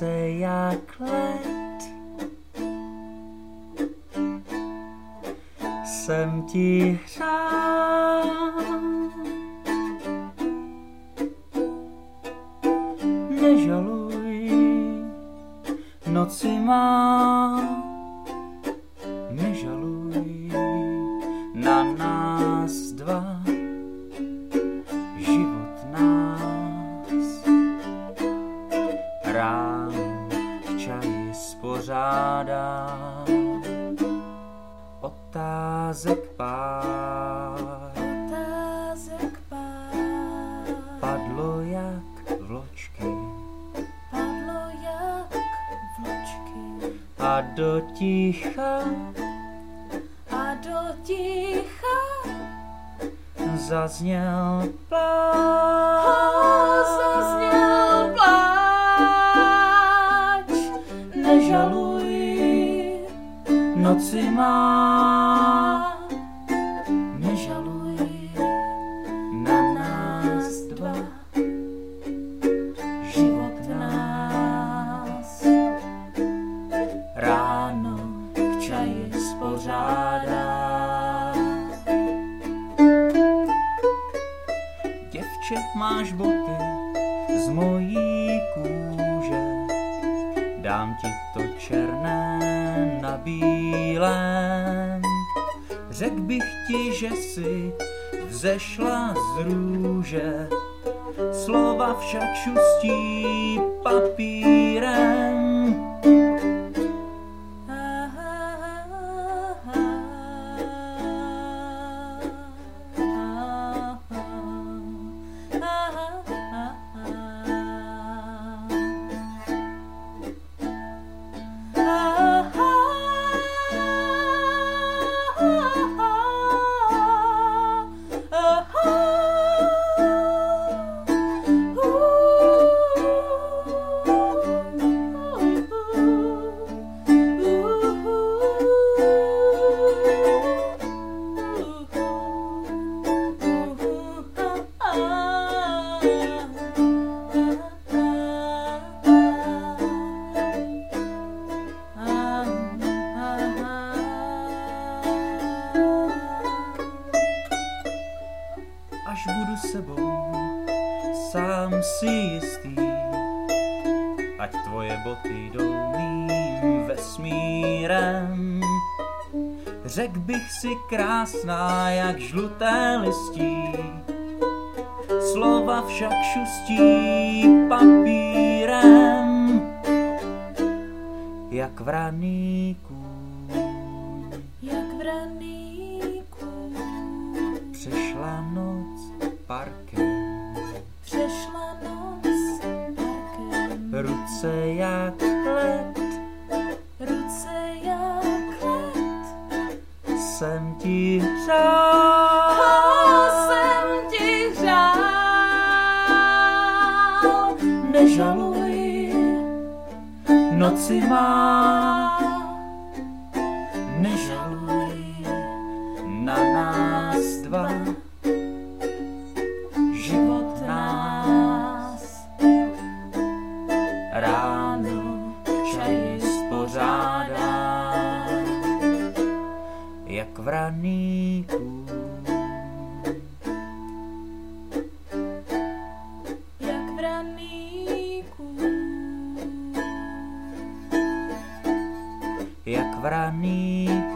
ruce jak led. Jsem ti hrál, nežaluj, noci má, nežaluj na nás dva, život nás. Ráno k čaji spořádá, otázek pár, padlo jak vločky, a do ticha zazněl pláč. Nežaluj, noci má, nežaluj na nás dva, život nás. Ráno k čaji spořádá, děvče, máš boty z mojí kůže, dám ti to černé na bílém. Řekl bych ti, že jsi vzešla z růže, slova však šustí papírem. Až budu sebou, sám si jistý, ať tvoje boty jdou mým vesmírem. Řekl bych si krásná jak žluté listí, slova však šustí papírem. Jak vraný kůň, přešla noc parkem, ruce jak led, jsem ti řál, nežaluj, noci má, nežaluj na nás dva, život nás. Ráno k čaji spořádá, jak vraný kůň. Jak vraný